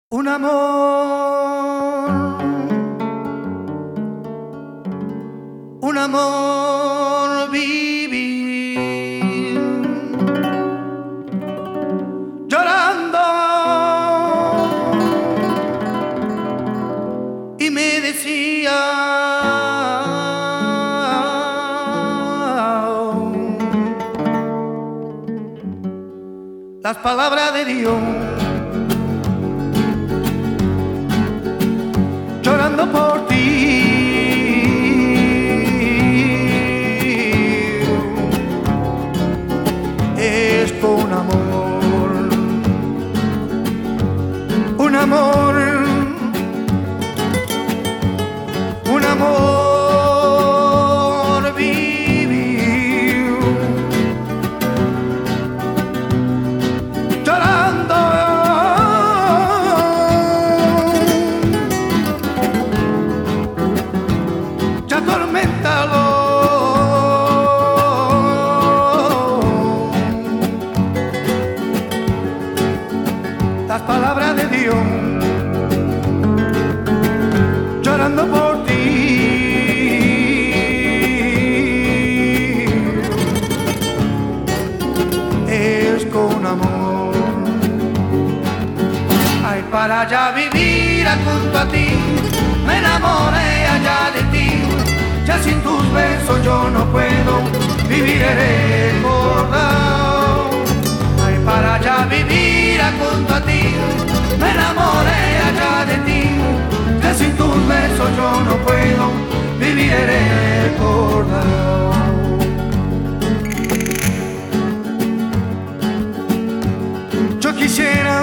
Un amor vivir llorando y me decía las palabras de Dios. Llorando por ti, es con amor, un amor, un amor vivir, llorando. Atorméntalo, las palabras de Dios, llorando por ti, es con amor. Ay, para allá vivir junto a ti, me enamoré allá de ti. Ya sin tus besos yo no puedo vivir recordado. Ay, para allá vivir junto a ti, me enamoré allá de ti. Ya sin tus besos yo no puedo vivir recordado. Yo quisiera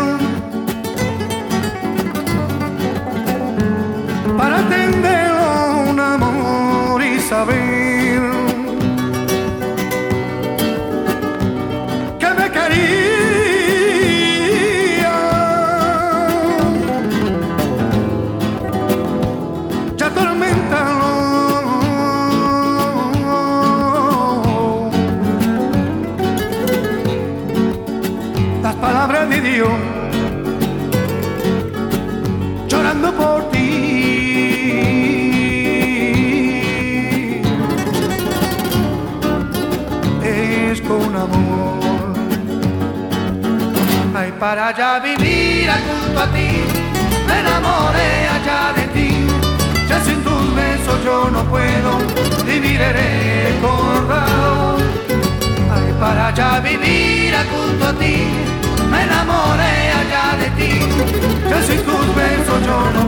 para atender un amor y saber que me quería, ya atorméntalo, las palabras de Dios, llorando por ti. Con amor, ay, para allá vivir junto a ti, me enamoré allá de ti. Ya sin tus besos yo no puedo vivir recordado. Ay, para allá vivir junto a ti, me enamoré allá de ti. Ya sin tus besos yo no